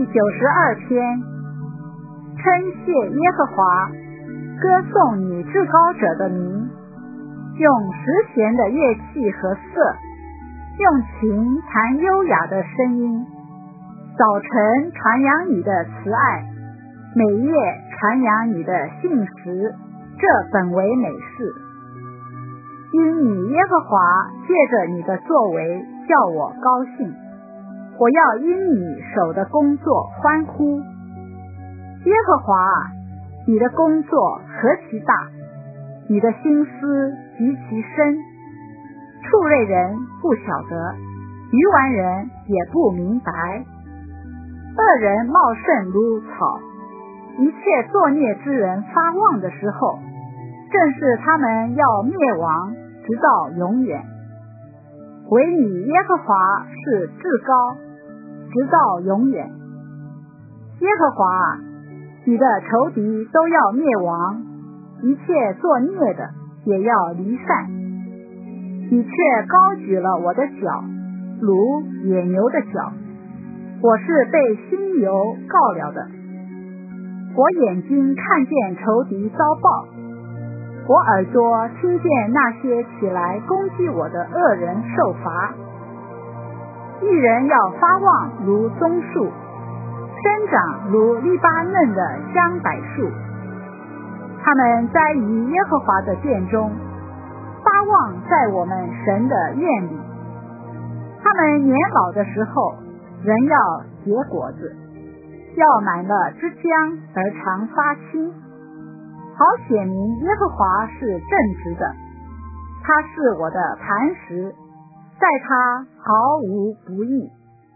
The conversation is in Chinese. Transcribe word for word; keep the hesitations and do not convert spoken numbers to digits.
第九十二篇，称谢耶和华，歌颂你至高者的名，用十弦的乐器和瑟，用琴弹优雅的声音。早晨传扬你的慈爱，每夜传扬你的信实，这本为美事。因你耶和华借着你的作为叫我高兴，我要因你手的工作欢呼。耶和华，你的工作何其大，你的心思极其深，畜类人不晓得，愚顽人也不明白。恶人茂盛如草，一切作孽之人发旺的时候，正是他们要灭亡，直到永远。唯你耶和华是至高，直到永远。耶和华，你的仇敌都要灭亡，一切作孽的也要离散。你却高举了我的脚，如野牛的脚，我是被新油告了的。我眼睛看见仇敌遭报，我耳朵听见那些起来攻击我的恶人受罚。一人要发旺如棕树，生长如黎巴嫩的香柏树。他们栽于耶和华的殿中，发旺在我们神的院里。他们年老的时候，人要结果子，要满了枝浆而常发青，好显明耶和华是正直的，他是我的磐石，在他毫无不义。